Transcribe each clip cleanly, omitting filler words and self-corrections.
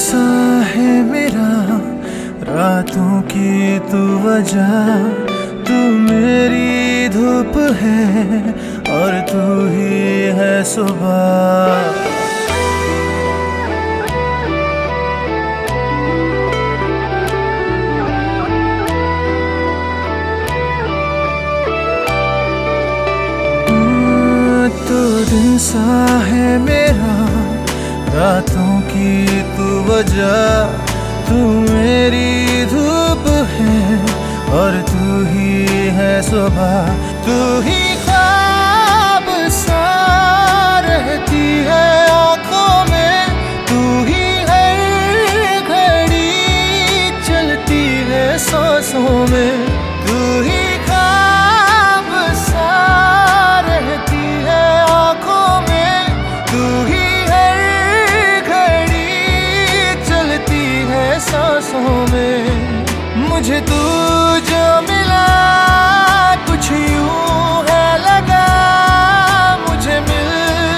सा है मेरा रातों की तू वजह, तू मेरी धूप है और तू ही है सुबह। तो दिन सा है मेरा रातों की तू वजह, तू मेरी धूप है और तू ही है सुबह। तू ही ख्वाब सा रहती है आँखों में, तू ही हर घड़ी चलती है सांसों में। तू ही ख्वाब सा रहती है आँखों में, तू ही हर घड़ी चलती है सांसों में। मुझे तू जो मिला कुछ यूं है लगा, मुझे मिल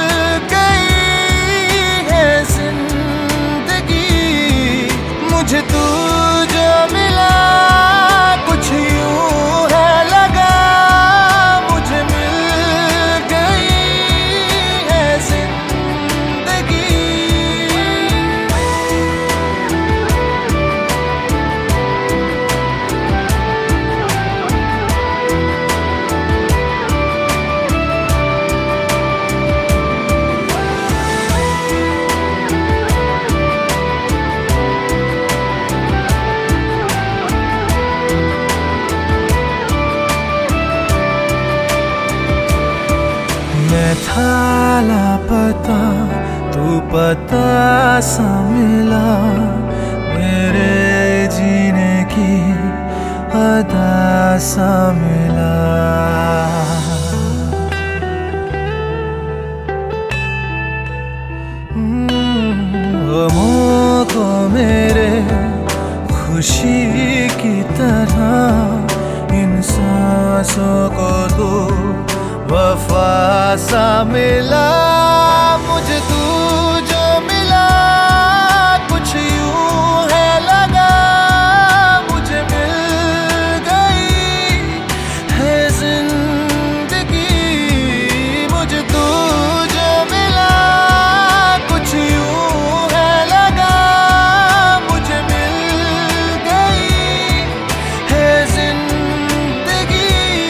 गई है जिंदगी। मुझे तू जो मिला कुछ यूं है लगा, मुझे मिल गई है जिंदगी। मैं था लापता, तू पता सा मिला, मेरे जीने की अदा सा मिला। गमों को मेरे खुशी की तरह, इन सांसों को तू वफा सा मिला। मुझे तू जो मिला कुछ यूं है लगा, मुझे मिल गई है जिंदगी। मुझे तू जो मिला कुछ यूं है लगा, मुझे मिल गई है जिंदगी।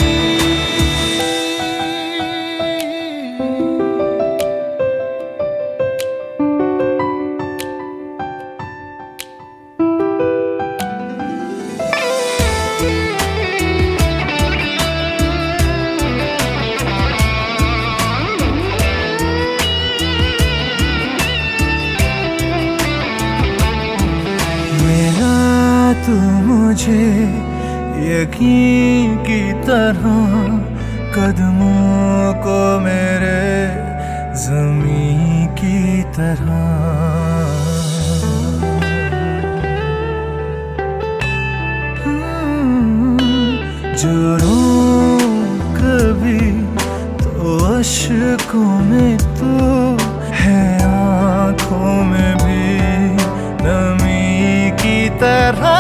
तू मुझे यकीन की तरह, कदमों को मेरे ज़मीं की तरह। जो रो कभी तो अश्कों में तू है, आँखों में भी नमी की तरह।